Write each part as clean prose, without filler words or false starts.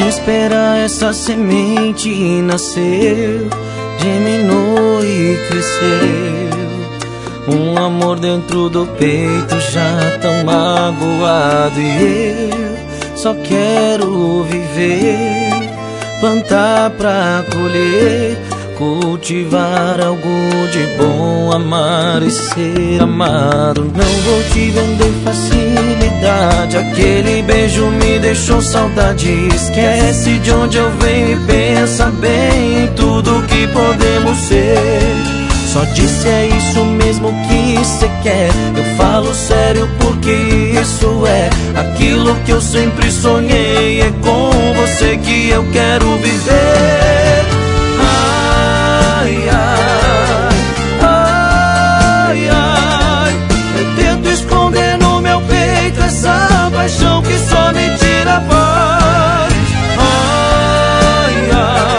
espera essa semente nascer, germinou e cresceu. Um amor dentro do peito já tão magoado, e eu só quero viver, plantar pra colher, cultivar algo de bom, amar e ser amado. Não vou te vender facilidade, aquele beijo me deixou saudade. Esquece de onde eu venho e pensa bem em tudo que podemos ser. Só disse é isso mesmo que cê quer, eu falo sério porque isso é aquilo que eu sempre sonhei. É com você que eu quero viver. Ai, ai, ai, ai, eu tento esconder no meu peito essa paixão que só me tira a paz. Ai,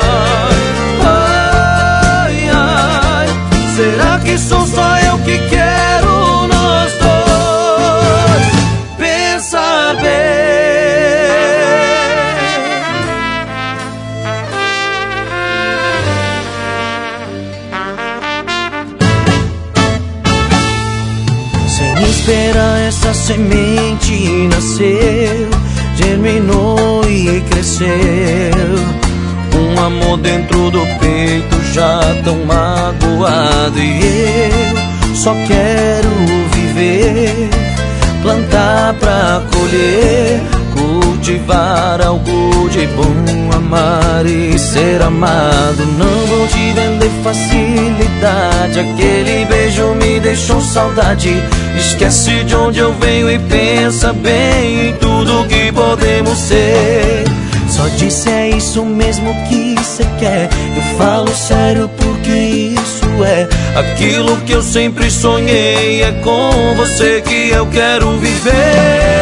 ai, ai, ai, será que sou só eu que quero nós dois? Pensa bem. Sem esperar essa semente nasceu, germinou e cresceu. Um amor dentro do peito já tão magoado, e eu só quero viver, plantar pra colher, cultivar algo de bom, amar e ser amado. Não vou te vender facilidade, aquele beijo me deixou saudade. Esquece de onde eu venho e pensa bem em tudo que podemos ser. Só disse é isso mesmo que cê quer, eu falo sério porque isso é aquilo que eu sempre sonhei. É com você que eu quero viver.